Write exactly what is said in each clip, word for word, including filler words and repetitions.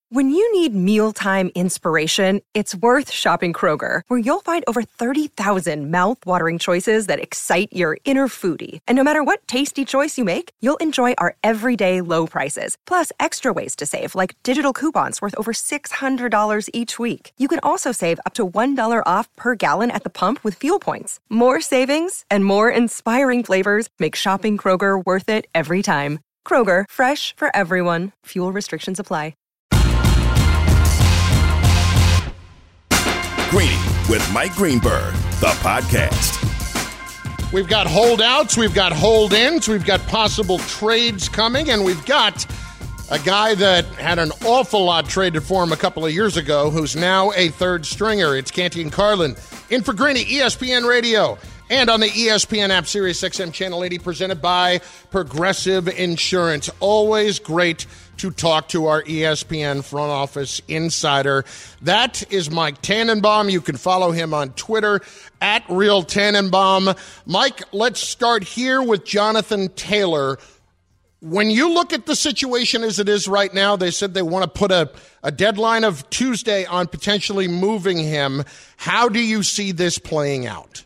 When you need mealtime inspiration, it's worth shopping Kroger, where you'll find over thirty thousand mouth-watering choices that excite your inner foodie. And no matter what tasty choice you make, you'll enjoy our everyday low prices, plus extra ways to save, like digital coupons worth over six hundred dollars each week. You can also save up to one dollar off per gallon at the pump with fuel points. More savings and more inspiring flavors make shopping Kroger worth it every time. Kroger, fresh for everyone. Fuel restrictions apply. Greeny with Mike Greenberg, the podcast. We've got holdouts, we've got hold-ins, we've got possible trades coming, and we've got a guy that had an awful lot traded for him a couple of years ago who's now a third stringer. It's Canty and Carlin in for Greeny, E S P N Radio, and on the E S P N app, Sirius X M Channel eighty, presented by Progressive Insurance. Always great to talk to our E S P N front office insider. That is Mike Tannenbaum. You can follow him on Twitter, at Real Tannenbaum. Mike, let's start here with Jonathan Taylor. When you look at the situation as it is right now, they said they want to put a, a deadline of Tuesday on potentially moving him. How do you see this playing out?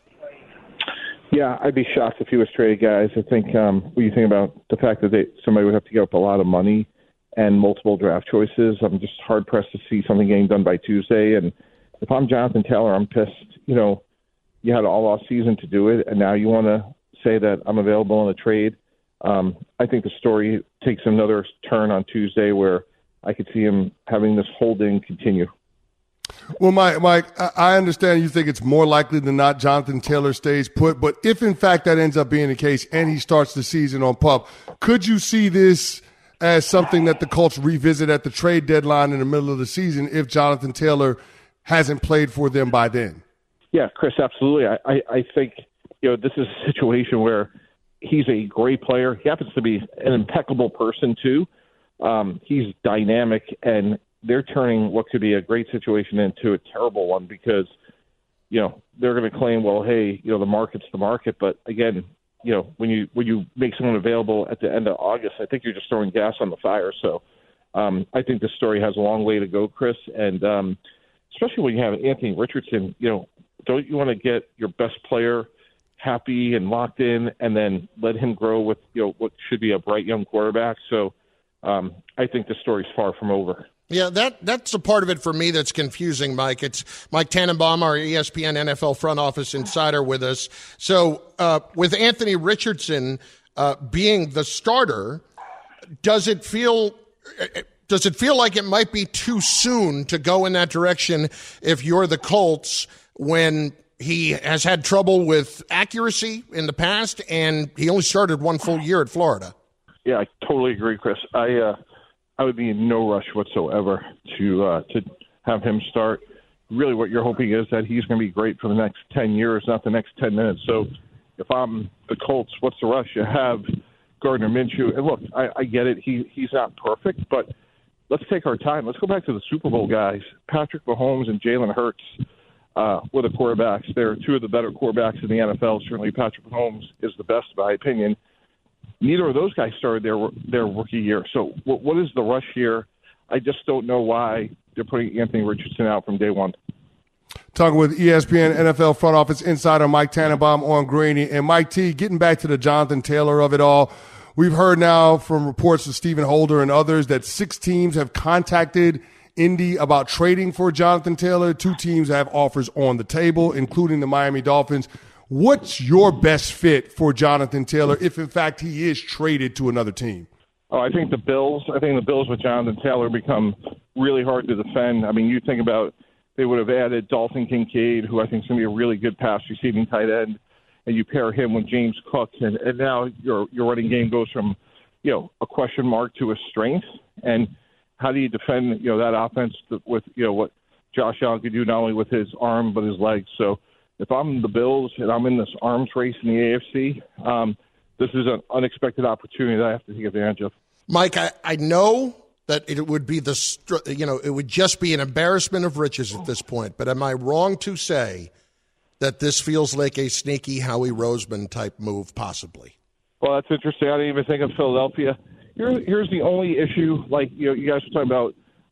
Yeah, I'd be shocked if he was traded, guys. I think um, when you think about the fact that they, somebody would have to give up a lot of money and multiple draft choices, I'm just hard-pressed to see something getting done by Tuesday. And if I'm Jonathan Taylor, I'm pissed. You know, you had all off season to do it, and now you want to say that I'm available in a trade. Um, I think the story takes another turn on Tuesday where I could see him having this holding continue. Well, Mike, Mike, I understand you think it's more likely than not Jonathan Taylor stays put, but if in fact that ends up being the case and he starts the season on pup, could you see this as something that the Colts revisit at the trade deadline in the middle of the season if Jonathan Taylor hasn't played for them by then? Yeah, Chris, absolutely. I, I, I think, you know, this is a situation where he's a great player. He happens to be an impeccable person, too. Um, he's dynamic, and they're turning what could be a great situation into a terrible one because, you know, they're going to claim, well, hey, you know, the market's the market. But, again, you know, when you when you make someone available at the end of August, I think you're just throwing gas on the fire. So um, I think this story has a long way to go, Chris. And um, especially when you have Anthony Richardson, you know, don't you want to get your best player happy and locked in and then let him grow with, you know, what should be a bright young quarterback? So um, I think the story's far from over. Yeah, that that's a part of it for me that's confusing, Mike. It's Mike Tannenbaum, our E S P N N F L front office insider, with us. So uh, with Anthony Richardson uh, being the starter, does it feel does it feel like it might be too soon to go in that direction if you're the Colts when he has had trouble with accuracy in the past and he only started one full year at Florida? Yeah, I totally agree, Chris. I uh, I would be in no rush whatsoever to uh, to have him start. Really what you're hoping is that he's going to be great for the next ten years, not the next ten minutes. So if I'm the Colts, what's the rush? You have Gardner Minshew. And look, I, I get it. He He's not perfect, but let's take our time. Let's go back to the Super Bowl guys. Patrick Mahomes and Jalen Hurts uh, were the quarterbacks. They're two of the better quarterbacks in the N F L. Certainly Patrick Mahomes is the best, in my opinion. Neither of those guys started their their rookie year. So what, what is the rush here? I just don't know why they're putting Anthony Richardson out from day one. Talking with E S P N N F L front office insider Mike Tannenbaum on Greeny. And Mike T, getting back to the Jonathan Taylor of it all, we've heard now from reports of Stephen Holder and others that six teams have contacted Indy about trading for Jonathan Taylor. Two teams have offers on the table, including the Miami Dolphins. What's your best fit for Jonathan Taylor if, in fact, he is traded to another team? Oh, I think the Bills. I think the Bills with Jonathan Taylor become really hard to defend. I mean, you think about they would have added Dalton Kincaid, who I think is going to be a really good pass receiving tight end, and you pair him with James Cook, and, and now your your running game goes from, you know, a question mark to a strength. And how do you defend, you know, that offense with, you know, what Josh Allen could do not only with his arm but his legs? So if I'm the Bills and I'm in this arms race in the A F C, um, this is an unexpected opportunity that I have to take advantage of. Mike, I, I know that it would be the, you know, it would just be an embarrassment of riches at this point, but am I wrong to say that this feels like a sneaky Howie Roseman type move, possibly? Well, that's interesting. I didn't even think of Philadelphia. Here, here's the only issue. Like, you know, you guys were talking about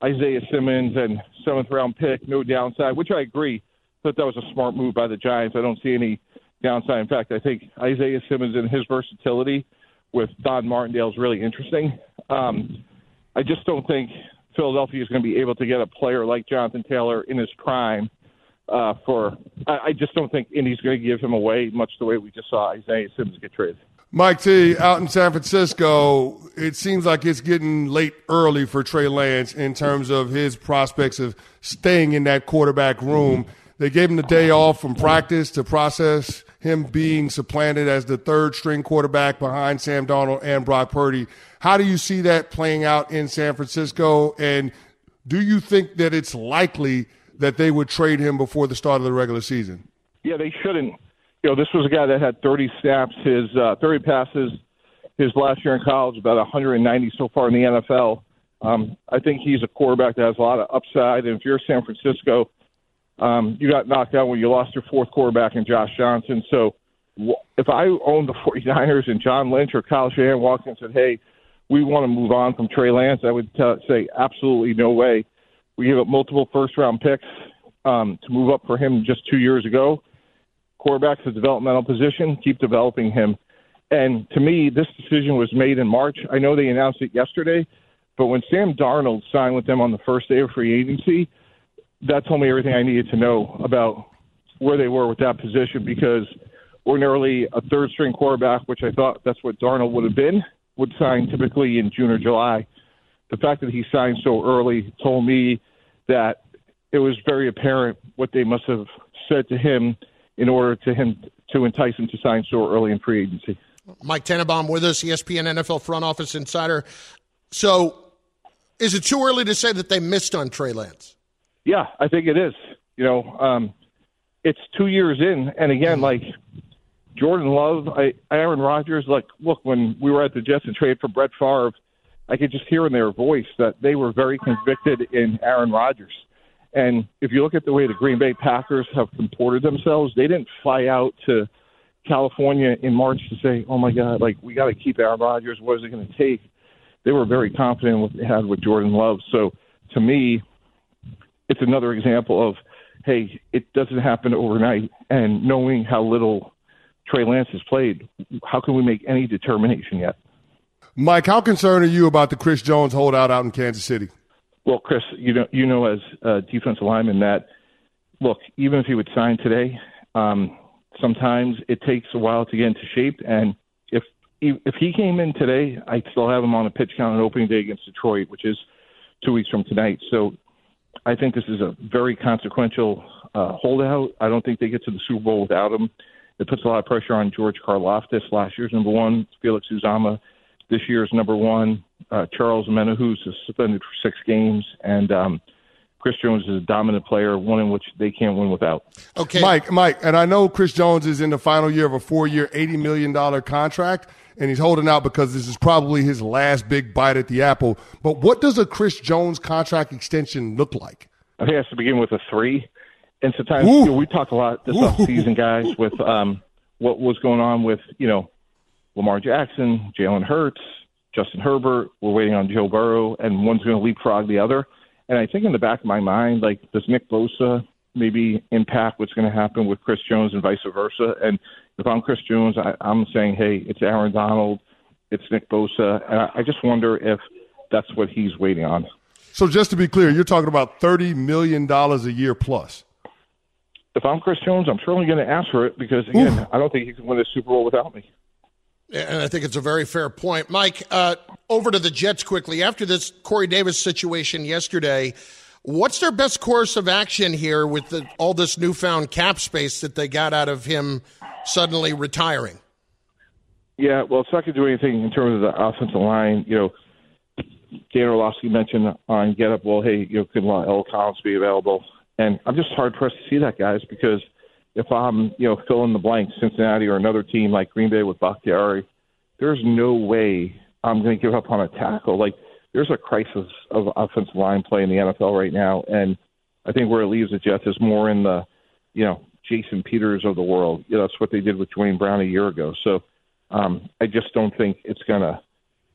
Isaiah Simmons and seventh round pick, no downside, which I agree. Thought that was a smart move by the Giants. I don't see any downside. In fact, I think Isaiah Simmons and his versatility with Don Martindale is really interesting. Um, I just don't think Philadelphia is going to be able to get a player like Jonathan Taylor in his prime uh, for I, – I just don't think Indy's going to give him away much the way we just saw Isaiah Simmons get traded. Mike T, out in San Francisco, it seems like it's getting late early for Trey Lance in terms of his prospects of staying in that quarterback room. They gave him the day off from practice to process him being supplanted as the third-string quarterback behind Sam Darnold and Brock Purdy. How do you see that playing out in San Francisco, and do you think that it's likely that they would trade him before the start of the regular season? Yeah, they shouldn't. You know, this was a guy that had thirty snaps, his uh, thirty passes his last year in college, about one hundred ninety so far in the N F L. Um, I think he's a quarterback that has a lot of upside, and if you're San Francisco, um, you got knocked out when you lost your fourth quarterback in Josh Johnson. So if I owned the 49ers and John Lynch or Kyle Shanahan walked in and said, hey, we want to move on from Trey Lance, I would t- say absolutely no way. We gave up multiple first-round picks um, to move up for him just two years ago. Quarterback's a developmental position. Keep developing him. And to me, this decision was made in March. I know they announced it yesterday, but when Sam Darnold signed with them on the first day of free agency, that told me everything I needed to know about where they were with that position, because ordinarily a third-string quarterback, which I thought that's what Darnold would have been, would sign typically in June or July. The fact that he signed so early told me that it was very apparent what they must have said to him in order to him to entice him to sign so early in free agency. Mike Tannenbaum with us, E S P N N F L front office insider. So is it too early to say that they missed on Trey Lance? Yeah, I think it is. You know, um, it's two years in, and again, like Jordan Love, I, Aaron Rodgers, like, look, when we were at the Jets and traded for Brett Favre, I could just hear in their voice that they were very convicted in Aaron Rodgers. And if you look at the way the Green Bay Packers have comported themselves, they didn't fly out to California in March to say, oh, my God, like, we got to keep Aaron Rodgers. What is it going to take? They were very confident in what they had with Jordan Love. So, to me, it's another example of, hey, it doesn't happen overnight. And knowing how little Trey Lance has played, how can we make any determination yet? Mike, how concerned are you about the Chris Jones holdout out in Kansas City? Well, Chris, you know, you know as a defensive lineman that, look, even if he would sign today, um, sometimes it takes a while to get into shape. And if if he came in today, I'd still have him on a pitch count on opening day against Detroit, which is two weeks from tonight. So I think this is a very consequential uh, holdout. I don't think they get to the Super Bowl without him. It puts a lot of pressure on George Karlaftis, last year's number one, Felix Uzama, this year's number one, uh, Charles Omenihu, who's suspended for six games, and um, Chris Jones is a dominant player, one in which they can't win without. Okay, Mike, Mike, and I know Chris Jones is in the final year of a four-year, eighty million dollars contract, and he's holding out because this is probably his last big bite at the apple. But what does a Chris Jones contract extension look like? I think it has to begin with a three. And sometimes you know, we talk a lot this offseason, guys, with um, what was going on with, you know, Lamar Jackson, Jalen Hurts, Justin Herbert. We're waiting on Joe Burrow, and one's going to leapfrog the other. And I think in the back of my mind, like, does Nick Bosa maybe impact what's going to happen with Chris Jones and vice versa? And if I'm Chris Jones, I, I'm saying, hey, it's Aaron Donald, it's Nick Bosa. And I, I just wonder if that's what he's waiting on. So just to be clear, you're talking about thirty million dollars a year plus. If I'm Chris Jones, I'm certainly going to ask for it because, again, Ooh. I don't think he can win a Super Bowl without me. And I think it's a very fair point. Mike, uh, over to the Jets quickly. After this Corey Davis situation yesterday, what's their best course of action here with the, all this newfound cap space that they got out of him suddenly retiring? Yeah, well, it's not going to do anything in terms of the offensive line. You know, Dan Orlovsky mentioned on Get Up, well, hey, you know, could L. Collins be available? And I'm just hard-pressed to see that, guys, because if I'm, you know, fill in the blank, Cincinnati or another team like Green Bay with Bakhtiari, there's no way I'm going to give up on a tackle. Like, there's a crisis of offensive line play in the N F L right now, and I think where it leaves the Jets is more in the, you know, Jason Peters of the world. You know, that's what they did with Dwayne Brown a year ago. So um, I just don't think it's going to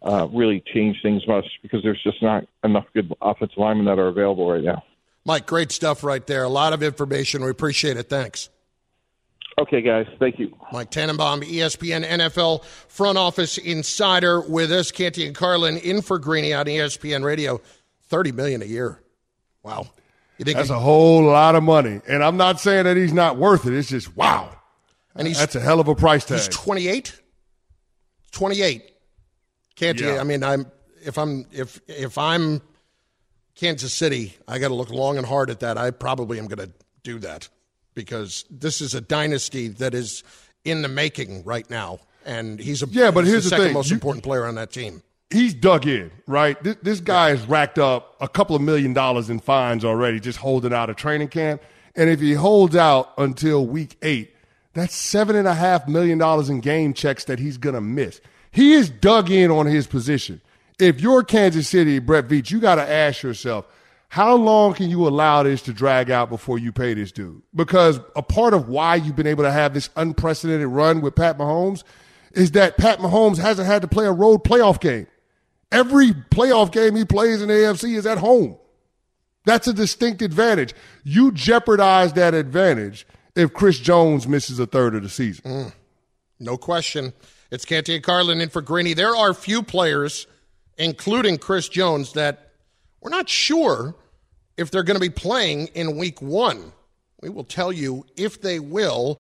uh, really change things much because there's just not enough good offensive linemen that are available right now. Mike, great stuff right there. A lot of information. We appreciate it. Thanks. Okay, guys. Thank you. Mike Tannenbaum, E S P N N F L front office insider with us. Canty and Carlin in for Greeny on E S P N Radio. thirty million dollars a year. Wow. You think That's he, a whole lot of money. And I'm not saying that he's not worth it. It's just, wow. And he's, That's a hell of a price tag. He's twenty-eight? twenty-eight. Canty, Yeah. I mean, I'm if I'm if if I'm Kansas City, I got to look long and hard at that. I probably am going to do that because this is a dynasty that is in the making right now, and he's a Yeah, but he's here's the the second thing. most You- important player on that team. He's dug in, right? This, this guy has racked up a couple of million dollars in fines already just holding out a training camp. And if he holds out until week eight, that's seven and a half million dollars in game checks that he's going to miss. He is dug in on his position. If you're Kansas City, Brett Veach, you got to ask yourself, how long can you allow this to drag out before you pay this dude? Because a part of why you've been able to have this unprecedented run with Pat Mahomes is that Pat Mahomes hasn't had to play a road playoff game. Every playoff game he plays in the A F C is at home. That's a distinct advantage. You jeopardize that advantage if Chris Jones misses a third of the season. Mm, no question. It's Canty and Carlin in for Greeny. There are few players, including Chris Jones, that we're not sure if they're going to be playing in week one. We will tell you if they will.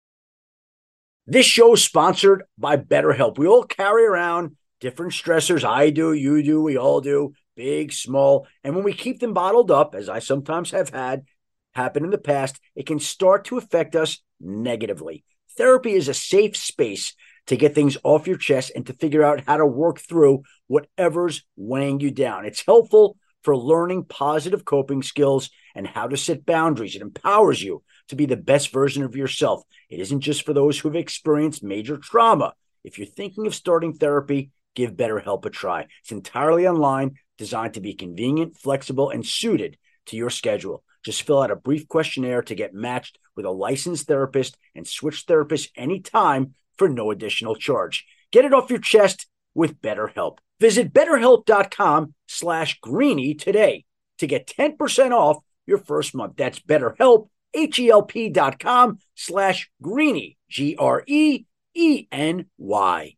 This show is sponsored by BetterHelp. We all carry around different stressors. I do, you do, we all do, big, small. And when we keep them bottled up, as I sometimes have had happen in the past, it can start to affect us negatively. Therapy is a safe space to get things off your chest and to figure out how to work through whatever's weighing you down. It's helpful for learning positive coping skills and how to set boundaries. It empowers you to be the best version of yourself. It isn't just for those who have experienced major trauma. If you're thinking of starting therapy, give BetterHelp a try. It's entirely online, designed to be convenient, flexible, and suited to your schedule. Just fill out a brief questionnaire to get matched with a licensed therapist and switch therapists anytime for no additional charge. Get it off your chest with BetterHelp. Visit BetterHelp.com slash Greeny today to get ten percent off your first month. That's BetterHelp, H-E-L-P dot com slash Greeny, G R E E N Y.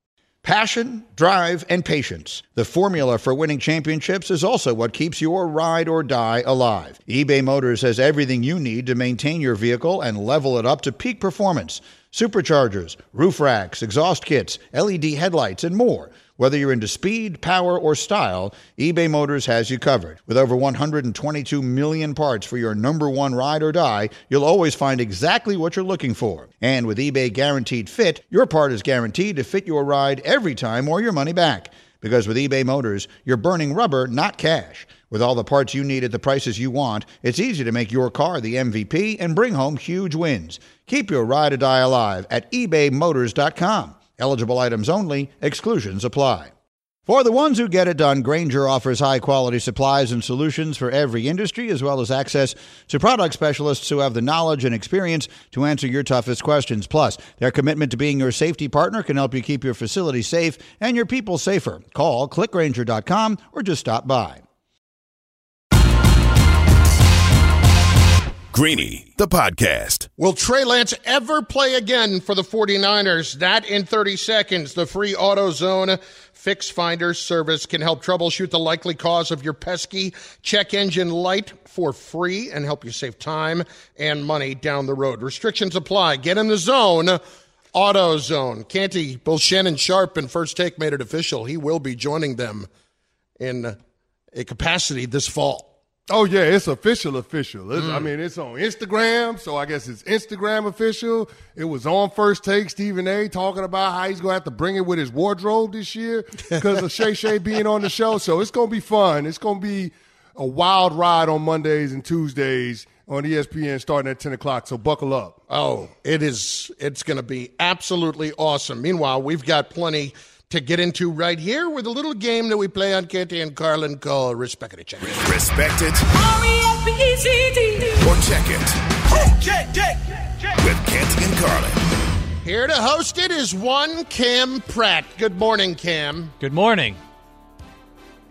Passion, drive, and patience. The formula for winning championships is also what keeps your ride or die alive. eBay Motors has everything you need to maintain your vehicle and level it up to peak performance. Superchargers, roof racks, exhaust kits, L E D headlights, and more. Whether you're into speed, power, or style, eBay Motors has you covered. With over one hundred twenty-two million parts for your number one ride or die, you'll always find exactly what you're looking for. And with eBay Guaranteed Fit, your part is guaranteed to fit your ride every time or your money back. Because with eBay Motors, you're burning rubber, not cash. With all the parts you need at the prices you want, it's easy to make your car the M V P and bring home huge wins. Keep your ride or die alive at ebay motors dot com. Eligible items only. Exclusions apply. For the ones who get it done, Grainger offers high-quality supplies and solutions for every industry, as well as access to product specialists who have the knowledge and experience to answer your toughest questions. Plus, their commitment to being your safety partner can help you keep your facility safe and your people safer. Call click grainger dot com or just stop by. Greeny, the podcast. Will Trey Lance ever play again for the 49ers? That in thirty seconds. The free AutoZone Fix Finder service can help troubleshoot the likely cause of your pesky check engine light for free and help you save time and money down the road. Restrictions apply. Get in the zone. AutoZone. Canty, both Shannon Sharp and First Take made it official. He will be joining them in a capacity this fall. Oh, yeah, it's official, official. It's, Mm. I mean, it's on Instagram, so I guess it's Instagram official. It was on First Take, Stephen A. talking about how he's going to have to bring it with his wardrobe this year because of Shay Shay being on the show. So it's going to be fun. It's going to be a wild ride on Mondays and Tuesdays on E S P N starting at ten o'clock, so buckle up. Oh, it is. It's going to be absolutely awesome. Meanwhile, we've got plenty to get into right here with a little game that we play on Canty and Carlin called Respect It. Respect it R E S P E C T. or check it Check, check, check. with Canty and Carlin. Here to host it is one Cam Pratt. Good morning, Cam. Good morning.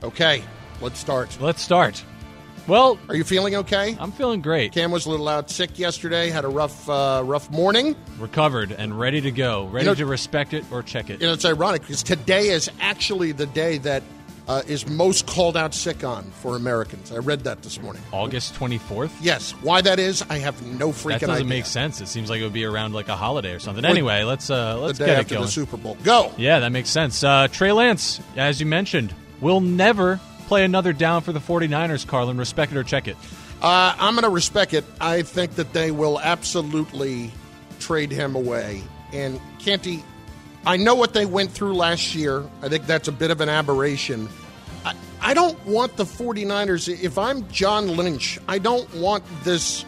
Okay, let's start. Let's start. Well, are you feeling okay? I'm feeling great. Cam was a little out sick yesterday, had a rough uh, rough morning. Recovered and ready to go, ready you know, to respect it or check it. You know, it's ironic because today is actually the day that uh, is most called out sick on for Americans. I read that this morning. August twenty-fourth? Yes. Why that is, I have no freaking idea. That doesn't idea. make sense. It seems like it would be around like a holiday or something. Anyway, let's uh, let's the day get after it going. The Super Bowl. Go. Yeah, that makes sense. Uh, Trey Lance, as you mentioned, will never play another down for the 49ers, Carlin. Respect it or check it? Uh, I'm going to respect it. I think that they will absolutely trade him away. And Canty, I know what they went through last year. I think that's a bit of an aberration. I, I don't want the 49ers, if I'm John Lynch, I don't want this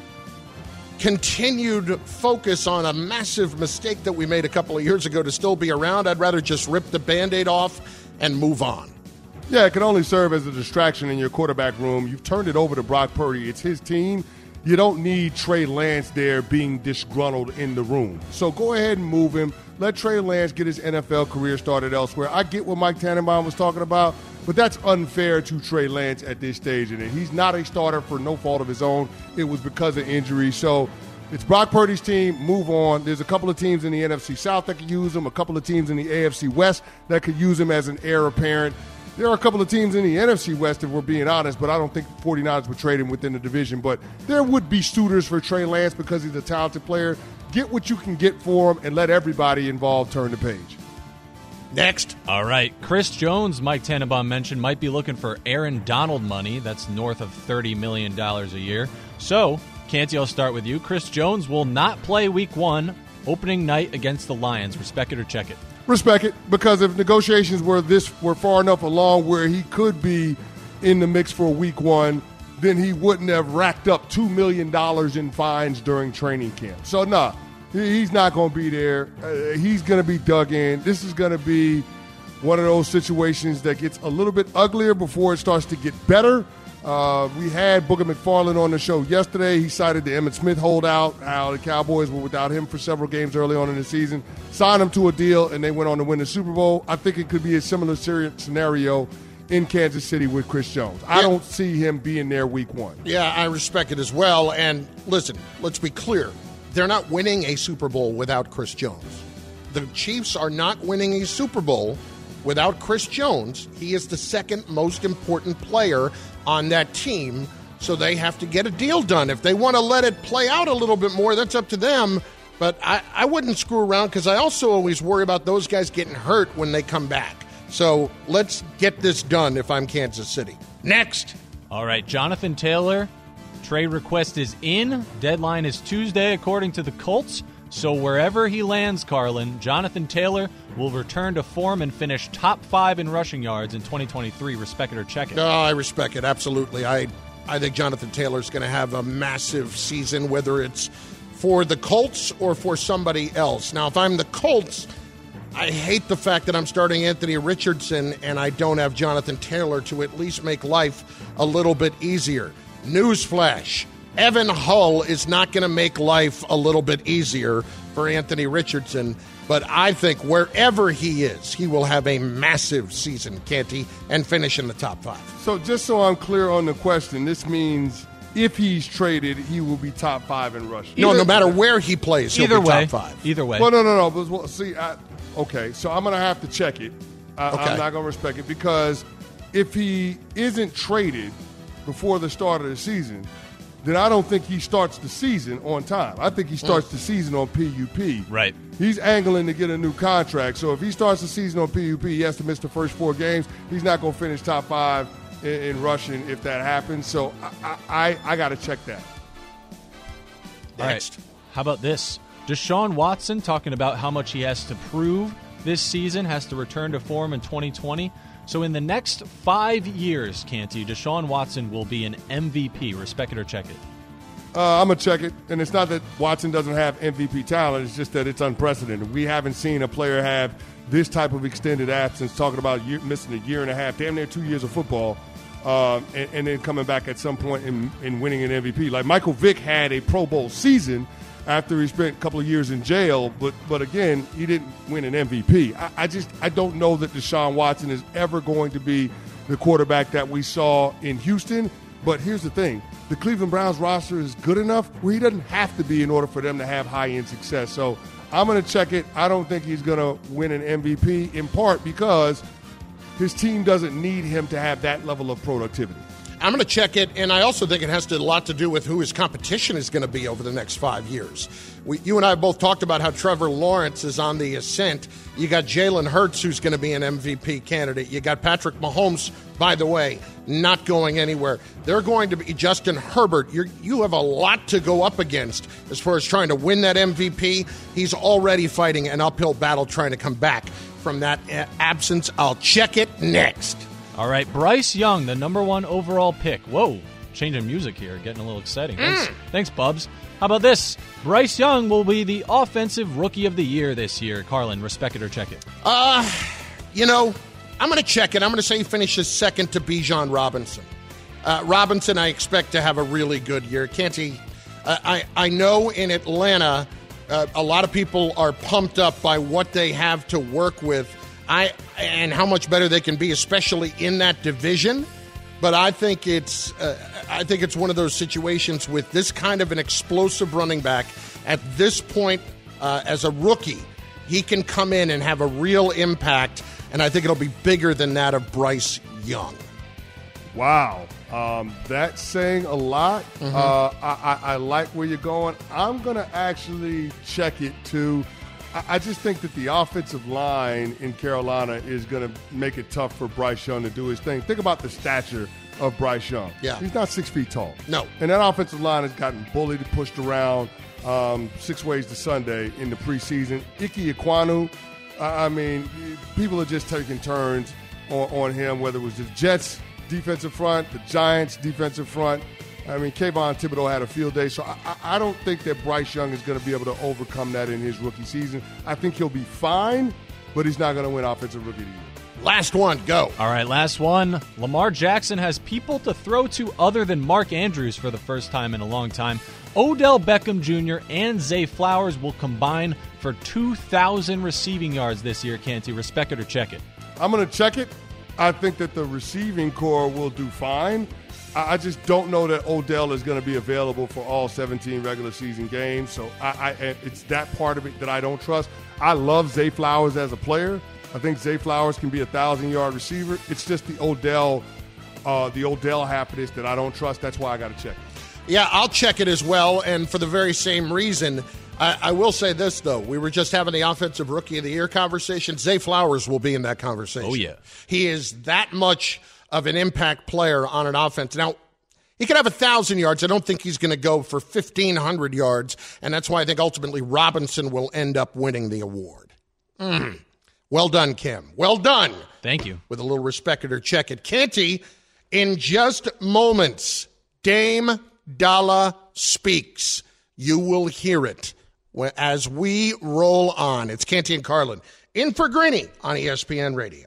continued focus on a massive mistake that we made a couple of years ago to still be around. I'd rather just rip the Band-Aid off and move on. Yeah, it can only serve as a distraction in your quarterback room. You've turned it over to Brock Purdy. It's his team. You don't need Trey Lance there being disgruntled in the room. So go ahead and move him. Let Trey Lance get his N F L career started elsewhere. I get what Mike Tannenbaum was talking about, but that's unfair to Trey Lance at this stage in it. He's not a starter for no fault of his own. It was because of injury. So it's Brock Purdy's team. Move on. There's a couple of teams in the N F C South that could use him, a couple of teams in the A F C West that could use him as an heir apparent. There are a couple of teams in the N F C West, if we're being honest, but I don't think the 49ers would trade him within the division. But there would be suitors for Trey Lance because he's a talented player. Get what you can get for him and let everybody involved turn the page. Next. All right. Chris Jones, Mike Tannenbaum mentioned, might be looking for Aaron Donald money. That's north of thirty million dollars a year. So, Canty, I'll start with you. Chris Jones will not play week one, opening night against the Lions. Respect it or check it? Respect it, because if negotiations were this were far enough along where he could be in the mix for week one, then he wouldn't have racked up two million dollars in fines during training camp. So, nah, he's not going to be there. Uh, he's going to be dug in. This is going to be one of those situations that gets a little bit uglier before it starts to get better. Uh, we had Booger McFarland on the show yesterday. He cited the Emmitt Smith holdout, how the Cowboys were without him for several games early on in the season, signed him to a deal, and they went on to win the Super Bowl. I think it could be a similar scenario in Kansas City with Chris Jones. I yeah. don't see him being there week one. Yeah, I respect it as well. And listen, let's be clear. They're not winning a Super Bowl without Chris Jones. The Chiefs are not winning a Super Bowl without Chris Jones. He is the second most important player on that team, so they have to get a deal done. If they want to let it play out a little bit more, that's up to them. But I, I wouldn't screw around because I also always worry about those guys getting hurt when they come back. So let's get this done if I'm Kansas City. Next. All right, Jonathan Taylor, trade request is in. Deadline is Tuesday, according to the Colts. So wherever he lands, Carlin, Jonathan Taylor will return to form and finish top five in rushing yards in twenty twenty-three. Respect it or check it? No, I respect it, absolutely. I I think Jonathan Taylor's going to have a massive season, whether it's for the Colts or for somebody else. Now, if I'm the Colts, I hate the fact that I'm starting Anthony Richardson and I don't have Jonathan Taylor to at least make life a little bit easier. Newsflash. Evan Hull is not going to make life a little bit easier for Anthony Richardson, but I think wherever he is, he will have a massive season, Canty, and finish in the top five. So just so I'm clear on the question, this means if he's traded, he will be top five in rushing. No, no matter where he plays, he'll either be way, top five. Either way. Well, no, no, no. But, well, see, I, okay, so I'm going to have to check it. I, okay. I'm not going to respect it because if he isn't traded before the start of the season, then I don't think he starts the season on time. I think he starts mm. the season on P U P. Right. He's angling to get a new contract. So if he starts the season on P U P, he has to miss the first four games. He's not going to finish top five in, in rushing if that happens. So I I, I got to check that. Next. All right. How about this? Deshaun Watson talking about how much he has to prove this season, has to return to form in twenty twenty. So in the next five years, Canty, Deshaun Watson will be an M V P. Respect it or check it? Uh, I'm going to check it. And it's not that Watson doesn't have M V P talent. It's just that it's unprecedented. We haven't seen a player have this type of extended absence, talking about year, missing a year and a half, damn near two years of football, um, and, and then coming back at some point and, and winning an M V P. Like Michael Vick had a Pro Bowl season after he spent a couple of years in jail, but but again, he didn't win an M V P. I, I just I don't know that Deshaun Watson is ever going to be the the quarterback that we saw in Houston. But here's the thing. The Cleveland Browns roster is good enough where he doesn't have to be in order for them to have high-end success. So I'm going to check it. I don't think he's going to win an M V P, in part because his team doesn't need him to have that level of productivity. I'm going to check it, and I also think it has to, a lot to do with who his competition is going to be over the next five years. We, you and I both talked about how Trevor Lawrence is on the ascent. You got Jalen Hurts, who's going to be an M V P candidate. You got Patrick Mahomes, by the way, not going anywhere. They're going to be Justin Herbert. You're, you have a lot to go up against as far as trying to win that M V P. He's already fighting an uphill battle trying to come back from that absence. I'll check it next. All right, Bryce Young, the number one overall pick. Whoa, changing music here, getting a little exciting. Thanks, mm. Thanks, Bubs. How about this? Bryce Young will be the Offensive Rookie of the Year this year. Carlin, respect it or check it? Uh, you know, I'm going to check it. I'm going to say he finishes second to Bijan Robinson. Uh, Robinson, I expect to have a really good year. Can't he? Uh, I, I know in Atlanta, uh, a lot of people are pumped up by what they have to work with. I and how much better they can be, especially in that division. But I think it's uh, I think it's one of those situations with this kind of an explosive running back at this point uh, as a rookie, he can come in and have a real impact, and I think it'll be bigger than that of Bryce Young. Wow, um, that's saying a lot. Mm-hmm. Uh, I, I, I like where you're going. I'm going to actually check it too. I just think that the offensive line in Carolina is going to make it tough for Bryce Young to do his thing. Think about the stature of Bryce Young. Yeah. He's not six feet tall. No. And that offensive line has gotten bullied and pushed around um, six ways to Sunday in the preseason. Ike Ekwonu, I mean, people are just taking turns on, on him, whether it was the Jets' defensive front, the Giants' defensive front. I mean, Kayvon Thibodeau had a field day, so I, I don't think that Bryce Young is going to be able to overcome that in his rookie season. I think he'll be fine, but he's not going to win Offensive Rookie of the Year. Last one, go. All right, last one. Lamar Jackson has people to throw to other than Mark Andrews for the first time in a long time. Odell Beckham Junior and Zay Flowers will combine for two thousand receiving yards this year. Canty, respect it or check it? I'm going to check it. I think that the receiving core will do fine. I just don't know that Odell is going to be available for all seventeen regular season games. So I, I, it's that part of it that I don't trust. I love Zay Flowers as a player. I think Zay Flowers can be a thousand-yard receiver. It's just the Odell, uh, the Odell happiness that I don't trust. That's why I got to check it. Yeah, I'll check it as well, and for the very same reason. I, I will say this, though. We were just having the Offensive Rookie of the Year conversation. Zay Flowers will be in that conversation. Oh, yeah. He is that much of an impact player on an offense. Now, he could have one thousand yards. I don't think he's going to go for fifteen hundred yards, and that's why I think ultimately Robinson will end up winning the award. Mm. Well done, Kim. Well done. Thank you. With a little respect it or check it. Canty, in just moments, Dame Dalla speaks. You will hear it as we roll on. It's Canty and Carlin in for Greeny on E S P N Radio.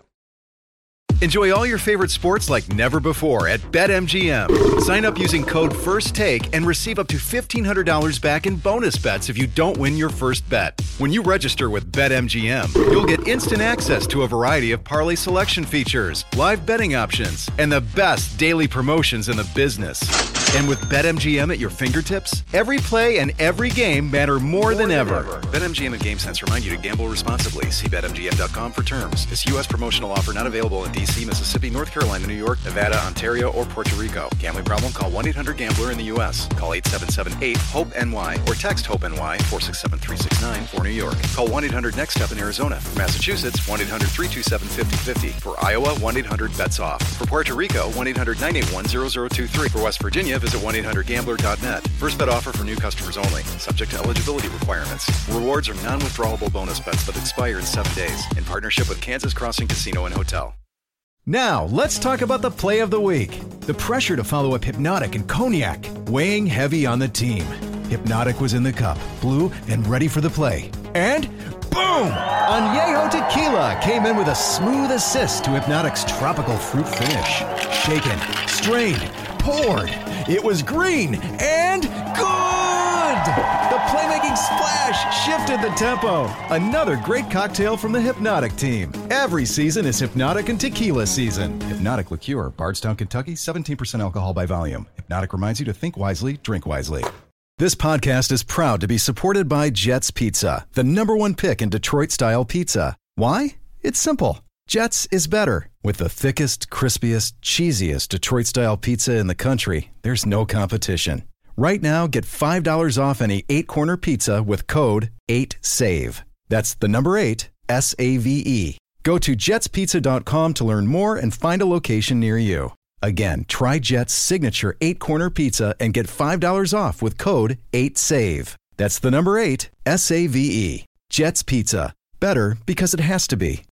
Enjoy all your favorite sports like never before at BetMGM. Sign up using code FIRSTTAKE and receive up to fifteen hundred dollars back in bonus bets if you don't win your first bet. When you register with BetMGM, you'll get instant access to a variety of parlay selection features, live betting options, and the best daily promotions in the business. And with BetMGM at your fingertips, every play and every game matter more, more than, than ever. ever. BetMGM and GameSense remind you to gamble responsibly. See Bet M G M dot com for terms. This U S promotional offer not available in D C, Mississippi, North Carolina, New York, Nevada, Ontario, or Puerto Rico. Gambling problem? Call one eight hundred gambler in the U S. Call eight seven seven eight hope N Y or text HOPE-NY four six seven three six nine for New York. Call one eight hundred next step in Arizona. For Massachusetts, one eight hundred three two seven five zero five zero. For Iowa, one eight hundred bets off. For Puerto Rico, one eight hundred nine eight one zero zero two three. For West Virginia, visit one eight hundred gambler dot net. First bet offer for new customers only. Subject to eligibility requirements. Rewards are non-withdrawable bonus bets that expire in seven days. In partnership with Kansas Crossing Casino and Hotel. Now, let's talk about the play of the week. The pressure to follow up Hypnotic and Cognac, weighing heavy on the team. Hypnotic was in the cup, blue, and ready for the play. And boom! Añejo Tequila came in with a smooth assist to Hypnotic's tropical fruit finish. Shaken, strained, poured. It was green and good! The playmaking splash shifted the tempo. Another great cocktail from the Hypnotic team. Every season is Hypnotic and Tequila season. Hypnotic Liqueur, Bardstown, Kentucky, seventeen percent alcohol by volume. Hypnotic reminds you to think wisely, drink wisely. This podcast is proud to be supported by Jets Pizza, the number one pick in Detroit-style pizza. Why? It's simple. Jets is better. With the thickest, crispiest, cheesiest Detroit-style pizza in the country, there's no competition. Right now, get five dollars off any eight-corner pizza with code eight save. That's the number eight, S A V E. Go to jets pizza dot com to learn more and find a location near you. Again, try Jet's signature eight-corner pizza and get five dollars off with code eight save. That's the number eight, S A V E. Jet's Pizza. Better because it has to be.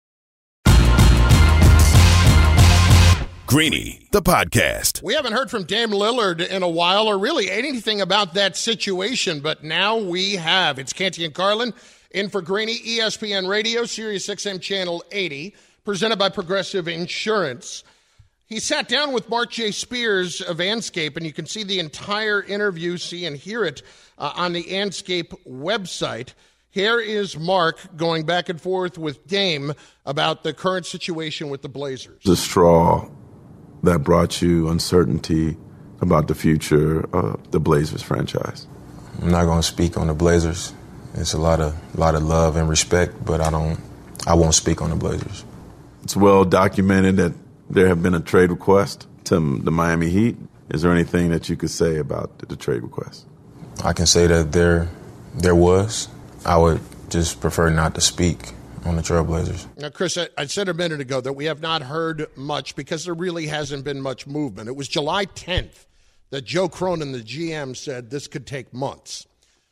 Greeny, the podcast. We haven't heard from Dame Lillard in a while or really anything about that situation, but now we have. It's Canty and Carlin in for Greeny, E S P N Radio, Sirius X M Channel eighty, presented by Progressive Insurance. He sat down with Mark J. Spears of Anscape, and you can see the entire interview, see and hear it uh, on the Anscape website. Here is Mark going back and forth with Dame about the current situation with the Blazers. The straw that brought you uncertainty about the future of the Blazers franchise? I'm not going to speak on the Blazers. It's a lot of lot of love and respect, but I don't. I won't speak on the Blazers. It's well documented that there have been a trade request to the Miami Heat. Is there anything that you could say about the trade request? I can say that there, there was. I would just prefer not to speak on the Trailblazers. Now, Chris, I, I said a minute ago that we have not heard much because there really hasn't been much movement. It was July tenth that Joe Cronin, the G M, said this could take months.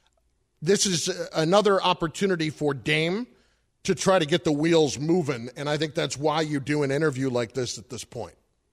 This is another opportunity for Dame to try to get the wheels moving, and I think that's why you do an interview like this at this point.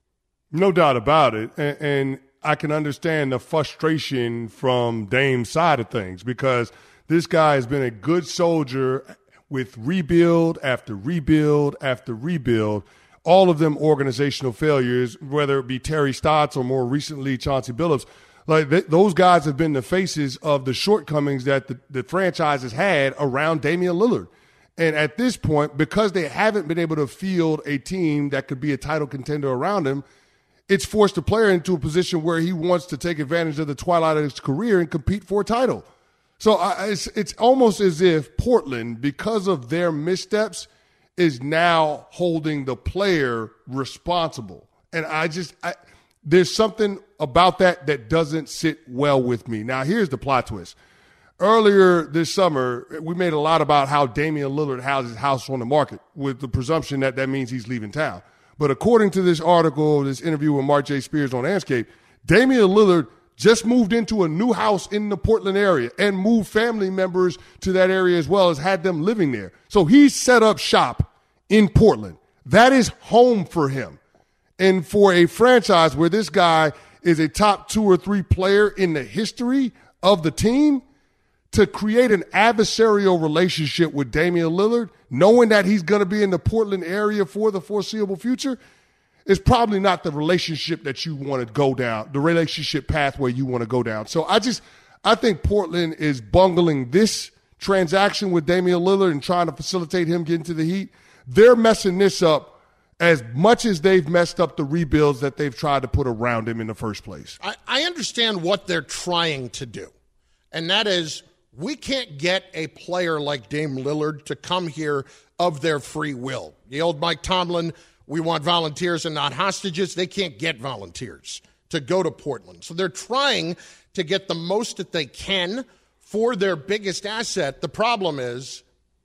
No doubt about it, and, and I can understand the frustration from Dame's side of things because this guy has been a good soldier with rebuild after rebuild after rebuild, all of them organizational failures, whether it be Terry Stotts or more recently Chauncey Billups. Like th- those guys have been the faces of the shortcomings that the, the franchise has had around Damian Lillard. And at this point, because they haven't been able to field a team that could be a title contender around him, it's forced the player into a position where he wants to take advantage of the twilight of his career and compete for a title. So I, it's, it's almost as if Portland, because of their missteps, is now holding the player responsible. And I just I, there's something about that that doesn't sit well with me. Now, here's the plot twist. Earlier this summer, we made a lot about how Damian Lillard has his house on the market with the presumption that that means he's leaving town. But according to this article, this interview with Mark J. Spears on Anscape, Damian Lillard just moved into a new house in the Portland area and moved family members to that area as well as had them living there. So he's set up shop in Portland. That is home for him. And for a franchise where this guy is a top two or three player in the history of the team, to create an adversarial relationship with Damian Lillard, knowing that he's going to be in the Portland area for the foreseeable future, is probably not the relationship that you want to go down, the relationship pathway you want to go down. So I just, I think Portland is bungling this transaction with Damian Lillard and trying to facilitate him getting to the Heat. They're messing this up as much as they've messed up the rebuilds that they've tried to put around him in the first place. I, I understand what they're trying to do, and that is we can't get a player like Dame Lillard to come here of their free will. The old Mike Tomlin, we want volunteers and not hostages. They can't get volunteers to go to Portland. So they're trying to get the most that they can for their biggest asset. The problem is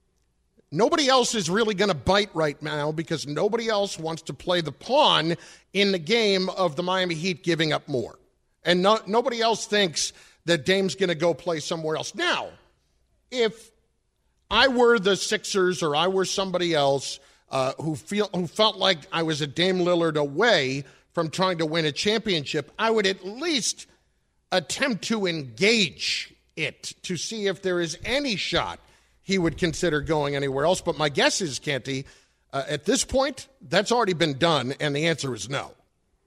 nobody else is really going to bite right now because nobody else wants to play the pawn in the game of the Miami Heat giving up more. And no, nobody else thinks that Dame's going to go play somewhere else. Now, if I were the Sixers or I were somebody else uh, who feel who felt like I was a Dame Lillard away from trying to win a championship, I would at least attempt to engage it to see if there is any shot he would consider going anywhere else. But my guess is, Canty, uh, at this point, that's already been done, and the answer is no.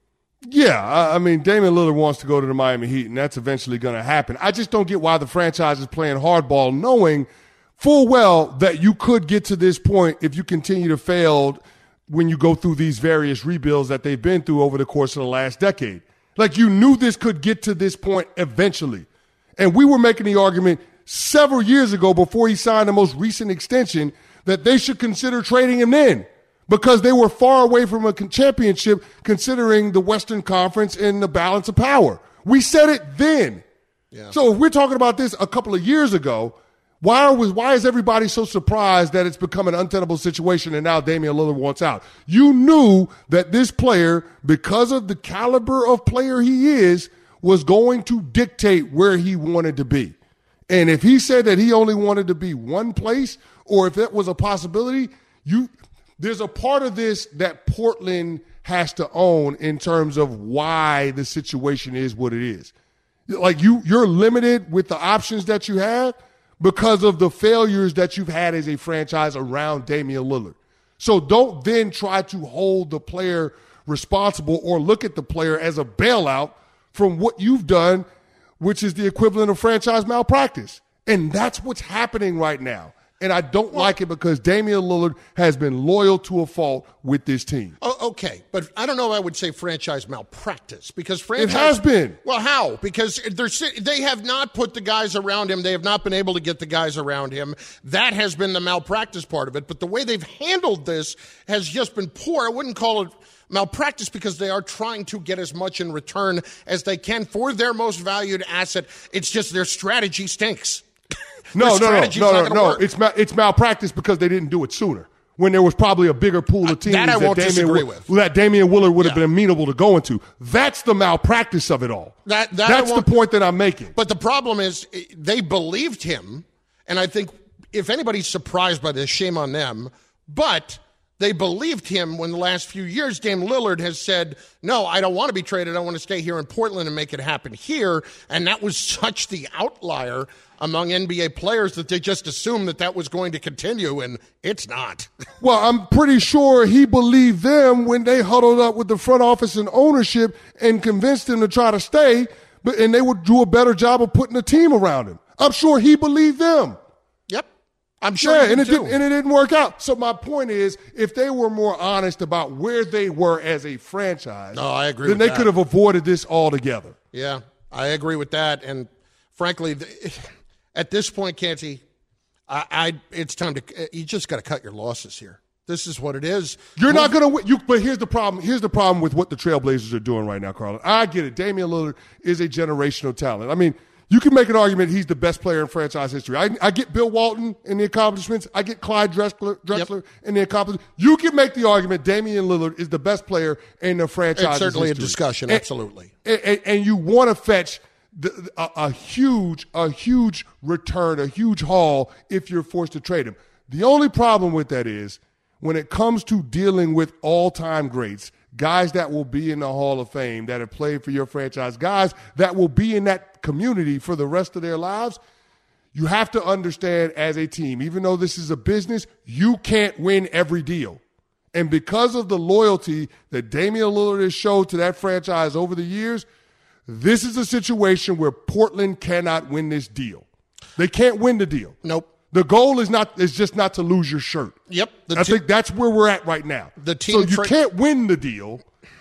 Yeah, I, I mean, Damian Lillard wants to go to the Miami Heat, and that's eventually going to happen. I just don't get why the franchise is playing hardball, knowing full well that you could get to this point if you continue to fail when you go through these various rebuilds that they've been through over the course of the last decade. Like, you knew this could get to this point eventually. And we were making the argument several years ago before he signed the most recent extension that they should consider trading him then because they were far away from a championship considering the Western Conference and the balance of power. We said it then. Yeah. So if we're talking about this a couple of years ago, why are we, why is everybody so surprised that it's become an untenable situation and now Damian Lillard wants out? You knew that this player, because of the caliber of player he is, was going to dictate where he wanted to be. And if he said that he only wanted to be one place, or if that was a possibility, you there's a part of this that Portland has to own in terms of why the situation is what it is. Like, you, you're limited with the options that you have because of the failures that you've had as a franchise around Damian Lillard. So don't then try to hold the player responsible or look at the player as a bailout from what you've done, which is the equivalent of franchise malpractice. And that's what's happening right now. And I don't well, like it because Damian Lillard has been loyal to a fault with this team. Oh, okay, but I don't know if I would say franchise malpractice because franchise... It has been. Well, how? Because they're, they have not put the guys around him. They have not been able to get the guys around him. That has been the malpractice part of it. But the way they've handled this has just been poor. I wouldn't call it malpractice because they are trying to get as much in return as they can for their most valued asset. It's just their strategy stinks. No, no, no, no, no, no. It's ma- it's malpractice because they didn't do it sooner when there was probably a bigger pool of teams uh, that, I won't that, Damian disagree w- with. that Damian Willard would have yeah. been amenable to going to. That's the malpractice of it all. That, that That's the point that I'm making. But the problem is they believed him, and I think if anybody's surprised by this, shame on them, but they believed him when the last few years Dame Lillard has said, no, I don't want to be traded. I want to stay here in Portland and make it happen here. And that was such the outlier among N B A players that they just assumed that that was going to continue, and it's not. Well, I'm pretty sure he believed them when they huddled up with the front office and ownership and convinced him to try to stay, but and they would do a better job of putting a team around him. I'm sure he believed them. Yep. I'm sure yeah, he and it too. didn't, and it didn't work out. So my point is, if they were more honest about where they were as a franchise, no, I agree then with they that. could have avoided this altogether. Yeah, I agree with that. And frankly, the, at this point, Canty, I, I it's time to you just got to cut your losses here. This is what it is. You're Move. not going to win. You, but here's the problem. Here's the problem with what the Trailblazers are doing right now, Carlin. I get it. Damian Lillard is a generational talent. I mean, you can make an argument he's the best player in franchise history. I, I get Bill Walton and the accomplishments. I get Clyde Drexler, Drexler yep. and the accomplishments. You can make the argument Damian Lillard is the best player in the franchise It's certainly history. a discussion, and, absolutely. And, and, and you want to fetch the, a, a huge, a huge return, a huge haul if you're forced to trade him. The only problem with that is when it comes to dealing with all-time greats, guys that will be in the Hall of Fame, that have played for your franchise, guys that will be in that community for the rest of their lives, you have to understand as a team, even though this is a business, you can't win every deal. And because of the loyalty that Damian Lillard has showed to that franchise over the years, this is a situation where Portland cannot win this deal. They can't win the deal. Nope. The goal is not is just not to lose your shirt. Yep. I te- think that's where we're at right now. The team so you tra- can't win the deal,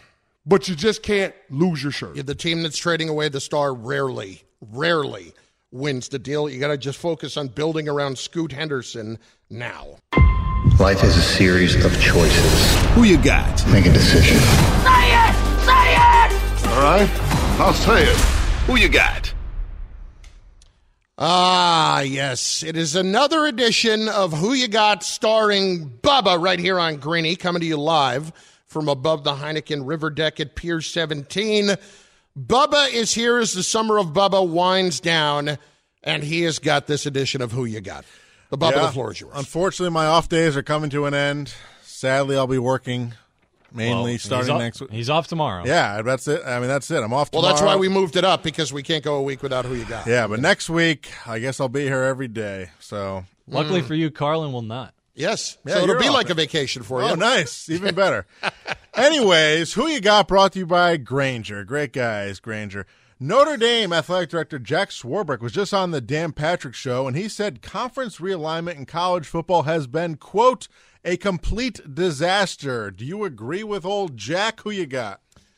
but you just can't lose your shirt. Yeah, the team that's trading away the star rarely, rarely wins the deal. You got to just focus on building around Scoot Henderson now. Life is a series of choices. Who you got? Make a decision. Say it! Say it! All right, I'll say it. Who you got? Ah, yes. It is another edition of Who You Got starring Bubba right here on Greeny, coming to you live from above the Heineken River Deck at Pier seventeen. Bubba is here as the summer of Bubba winds down, and he has got this edition of Who You Got. The Bubba, yeah, the floor is yours. Unfortunately, my off days are coming to an end. Sadly, I'll be working mainly well, starting he's off, next week. He's off tomorrow. Yeah, that's it. I mean, that's it. I'm off tomorrow. Well, that's why we moved it up, because we can't go a week without Who You Got. Yeah, but next week, I guess I'll be here every day. So luckily mm. for you, Carlin will not. Yes. Yeah, so it'll be off like it. a vacation for oh, you. Oh, nice. Even better. Anyways, Who You Got brought to you by Granger. Great guys, Granger. Notre Dame athletic director Jack Swarbrick was just on the Dan Patrick Show, and he said conference realignment in college football has been, quote, a complete disaster. Do you agree with old Jack? Who you got?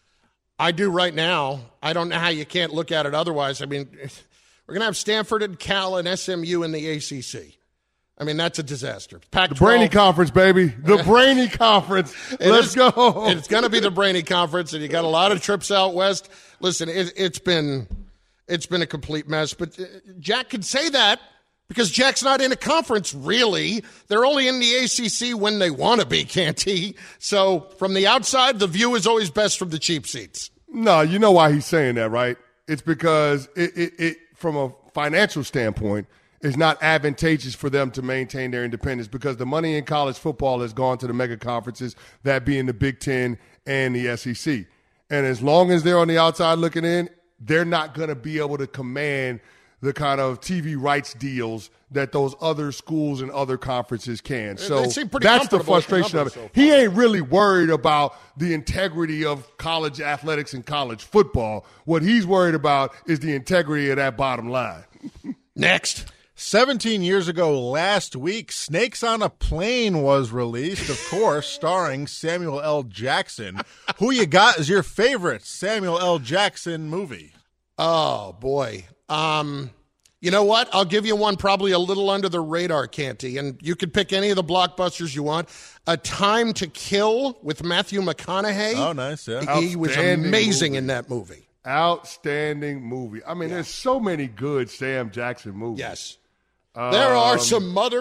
I do right now. I don't know how you can't look at it otherwise. I mean, we're going to have Stanford and Cal and S M U in the A C C. I mean, that's a disaster. Pac twelve. The Brainy Conference, baby. The Brainy Conference. Let's is, go. It's going to be the Brainy Conference, and you got a lot of trips out west. Listen, it, it's been it's been a complete mess. But Jack can say that because Jack's not in a conference, really. They're only in the A C C when they want to be, can't he? So from the outside, the view is always best from the cheap seats. No, you know why he's saying that, right? It's because it, it, it from a financial standpoint, it's not advantageous for them to maintain their independence because the money in college football has gone to the mega conferences, that being the Big Ten and the S E C. And as long as they're on the outside looking in, they're not going to be able to command the kind of T V rights deals that those other schools and other conferences can. So that's the frustration of it. So he ain't really worried about the integrity of college athletics and college football. What he's worried about is the integrity of that bottom line. Next. seventeen years ago last week, Snakes on a Plane was released, of course, starring Samuel L. Jackson. Who you got is your favorite Samuel L. Jackson movie? Oh, boy. Um, you know what? I'll give you one probably a little under the radar, Canty, and you could pick any of the blockbusters you want. A Time to Kill with Matthew McConaughey. Oh, nice, yeah. He was amazing movie. in that movie. Outstanding movie. I mean, yeah. there's so many good Sam Jackson movies. Yes. There um, are some mother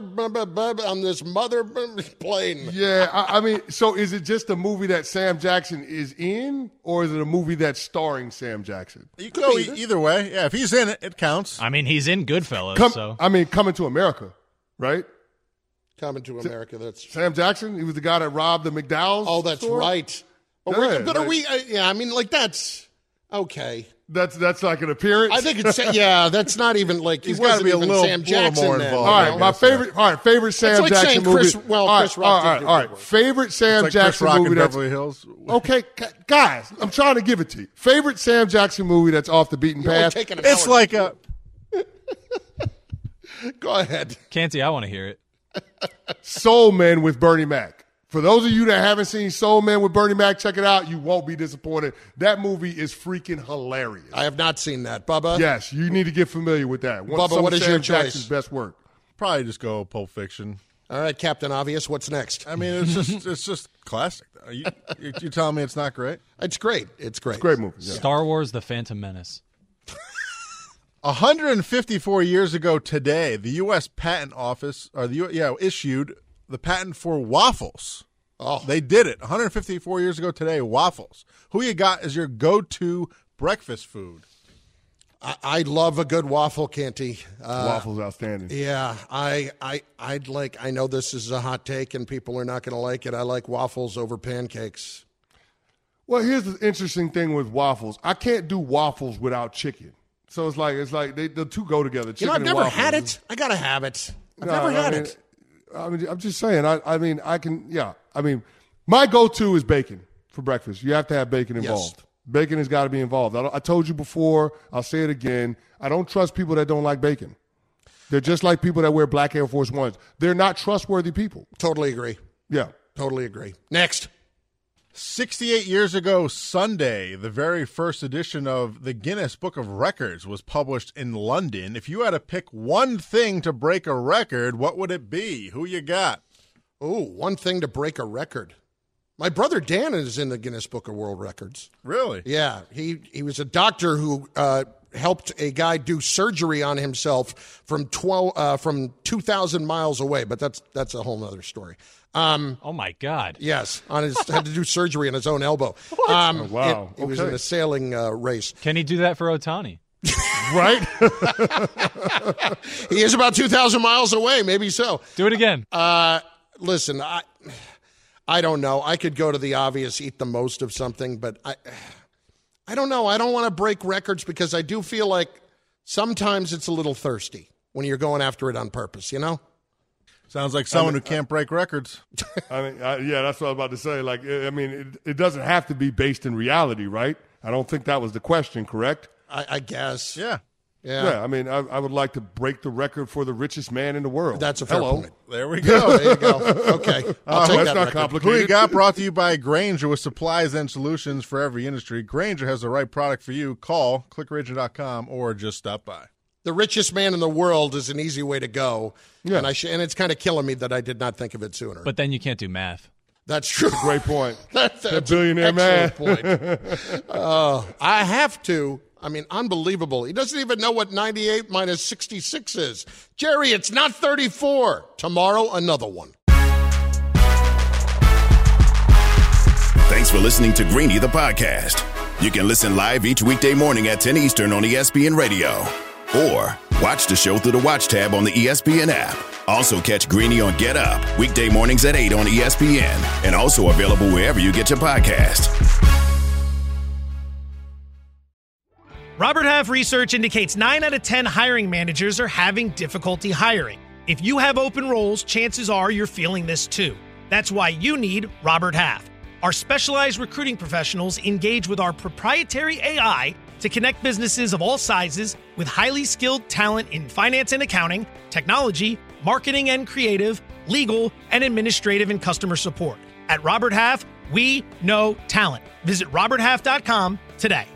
on this mother plane. Yeah, I, I mean, so is it just a movie that Sam Jackson is in, or is it a movie that's starring Sam Jackson? You could go either. either way. Yeah, if he's in it, it counts. I mean, he's in Goodfellas. Come, so I mean, Coming to America, right? Coming to America. That's Sam Jackson. He was the guy that robbed the McDowell's. Oh, that's store? right. But, yeah, but like, are we? Uh, yeah, I mean, like that's okay. That's that's like an appearance. I think it's yeah. That's not even like he's got to be a little, Sam Jackson more then. involved. All right, my favorite. All right, favorite Sam like Jackson Chris, movie. Well, all Chris right, Rock all right, all right. Favorite Sam like Jackson Chris Rock movie. That's Beverly Hills. Okay, guys, I'm trying to give it to you. Favorite Sam Jackson movie that's off the beaten You're path. It's like a. Go ahead, Canty. I want to hear it. Soul Man with Bernie Mac. For those of you that haven't seen Soul Man with Bernie Mac, check it out. You won't be disappointed. That movie is freaking hilarious. I have not seen that, Bubba. Yes, you need to get familiar with that. One, Bubba, what is Sam your Jackson's choice? best work? Probably just go Pulp Fiction. All right, Captain Obvious. What's next? I mean, it's just it's just classic. Are you you you telling me it's not great? It's great. It's great. It's a great movie. Yeah. Star Wars: The Phantom Menace. one hundred fifty-four years ago today, the U S Patent Office, or the U, yeah, issued the patent for waffles. Oh, they did it. one hundred fifty-four years ago today, waffles. Who you got as your go-to breakfast food? I, I love a good waffle, Canty. Uh, Waffles outstanding. Yeah, I, I, I'd like. I know this is a hot take, and people are not going to like it. I like waffles over pancakes. Well, here's the interesting thing with waffles. I can't do waffles without chicken. So it's like it's like they, the two go together. You know, I've never had it. I gotta have it. I've no, never had I mean, it. I mean, I'm just saying. I, I mean, I can. Yeah. I mean, my go-to is bacon for breakfast. You have to have bacon involved. Yes. Bacon has got to be involved. I, I told you before. I'll say it again. I don't trust people that don't like bacon. They're just like people that wear black Air Force Ones. They're not trustworthy people. Totally agree. Yeah. Totally agree. Next. sixty-eight years ago Sunday, the very first edition of the Guinness Book of Records was published in London. If you had to pick one thing to break a record, what would it be? Who you got? Oh, one thing to break a record. My brother Dan is in the Guinness Book of World Records. Really? Yeah. He he was a doctor who uh, helped a guy do surgery on himself from twelve uh, from two thousand miles away, but that's that's a whole other story. Um, oh my God! Yes, on his had to do surgery on his own elbow. Um, oh, wow! It, he okay. was in a sailing uh, race. Can he do that for Ohtani? Right? He is about two thousand miles away. Maybe so. Do it again. Uh, listen, I I don't know. I could go to the obvious, eat the most of something, but I I don't know. I don't want to break records because I do feel like sometimes it's a little thirsty when you're going after it on purpose. You know. Sounds like someone I mean, who can't break records. I mean, I, yeah, that's what I was about to say. Like, I mean, it, it doesn't have to be based in reality, right? I don't think that was the question, correct? I, I guess. Yeah. Yeah. Yeah, I mean, I, I would like to break the record for the richest man in the world. That's a fair Hello. point. There we go. There you go. Okay. I'll Uh, take that's that not record. complicated. Who You Got brought to you by Grainger, with supplies and solutions for every industry. Grainger has the right product for you. Call click grainger dot com or just stop by. The richest man in the world is an easy way to go. Yeah. And I sh- and it's kind of killing me that I did not think of it sooner. But then you can't do math. That's true. Great point. That's, That that's billionaire an man. excellent point. uh, I have to. I mean, unbelievable. He doesn't even know what ninety-eight minus sixty-six is. Jerry, it's not thirty-four. Tomorrow, another one. Thanks for listening to Greeny the podcast. You can listen live each weekday morning at ten Eastern on E S P N Radio. Or watch the show through the Watch tab on the E S P N app. Also catch Greeny on Get Up, weekday mornings at eight on E S P N. And also available wherever you get your podcast. Robert Half research indicates nine out of ten hiring managers are having difficulty hiring. If you have open roles, chances are you're feeling this too. That's why you need Robert Half. Our specialized recruiting professionals engage with our proprietary A I to connect businesses of all sizes with highly skilled talent in finance and accounting, technology, marketing and creative, legal, and administrative and customer support. At Robert Half, we know talent. Visit robert half dot com today.